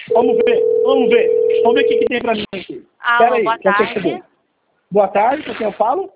Vamos ver, vamos ver. Vamos ver o que tem pra mim aqui. Alô, Pera aí, boa já que tarde. chegou. Boa tarde, com quem eu falo?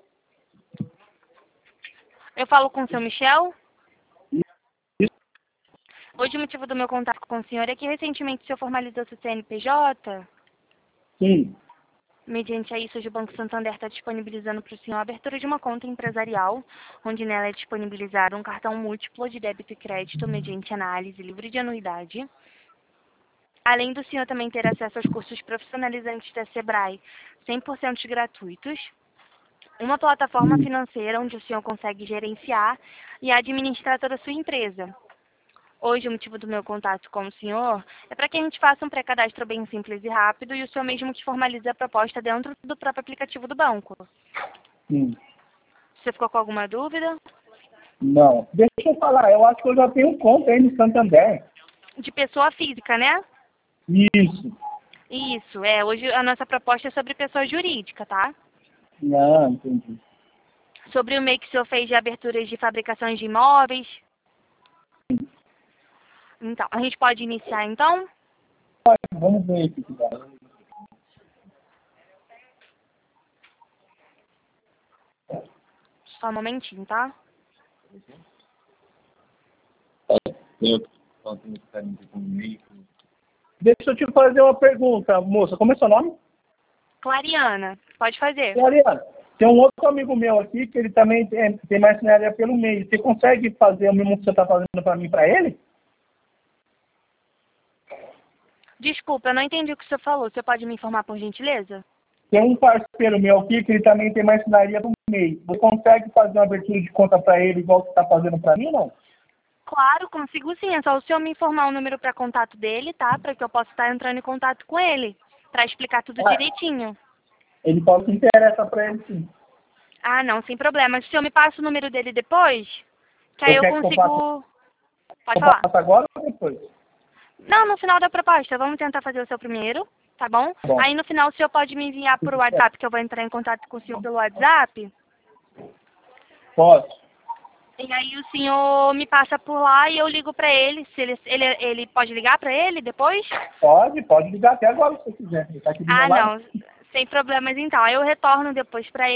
Eu falo com o seu Michel. Isso. Hoje o motivo do meu contato com o senhor é que recentemente o senhor formalizou seu CNPJ. Sim. Mediante a isso, hoje o Banco Santander está disponibilizando para o senhor a abertura de uma conta empresarial, onde nela é disponibilizado um cartão múltiplo de débito e crédito mediante análise livre de anuidade. Além do senhor também ter acesso aos cursos profissionalizantes da Sebrae, 100% gratuitos. Uma plataforma financeira onde o senhor consegue gerenciar e administrar toda a sua empresa. Hoje, o motivo do meu contato com o senhor é para que a gente faça um pré-cadastro bem simples e rápido e o senhor mesmo que formalize a proposta dentro do próprio aplicativo do banco. Sim. Você ficou com alguma dúvida? Não. Deixa eu falar, eu acho que eu já tenho conta aí no Santander. De pessoa física, né? Isso. Isso, hoje a nossa proposta é sobre pessoa jurídica, tá? Não, entendi. Sobre o MEI que o senhor fez de aberturas de fabricações de imóveis. Então, a gente pode iniciar então? Vamos ver o que dá. Só um momentinho, tá? Deixa eu te fazer uma pergunta, moça. Como é seu nome? Clariana, pode fazer. Mariana, tem um outro amigo meu aqui que ele também tem marcenaria pelo meio. Você consegue fazer o mesmo que você está fazendo para mim, para ele? Desculpa, eu não entendi o que o senhor falou. Você pode me informar por gentileza? Tem um parceiro meu aqui que ele também tem marcenaria pelo meio. Você consegue fazer uma abertura de conta para ele igual você está fazendo para mim, não? Claro, consigo sim. É só o senhor me informar o número para contato dele, tá? Para que eu possa estar entrando em contato com ele. Para explicar tudo direitinho. Ele pode se interessar para ele, sim. Ah, não, sem problema. Se o senhor me passa o número dele depois, que aí Você eu quer que consigo... Pode eu falar. faça agora ou depois? Não, no final da proposta. Vamos tentar fazer o seu primeiro, tá bom? Bom, Aí no final o senhor pode me enviar por WhatsApp, que eu vou entrar em contato com o senhor pelo WhatsApp. posso. E aí o senhor me passa por lá e eu ligo pra ele. Se ele pode ligar pra ele depois? Pode ligar até agora se você quiser. Ele tá aqui do meu Ah, lado. não. Sem problemas então. Aí eu retorno depois pra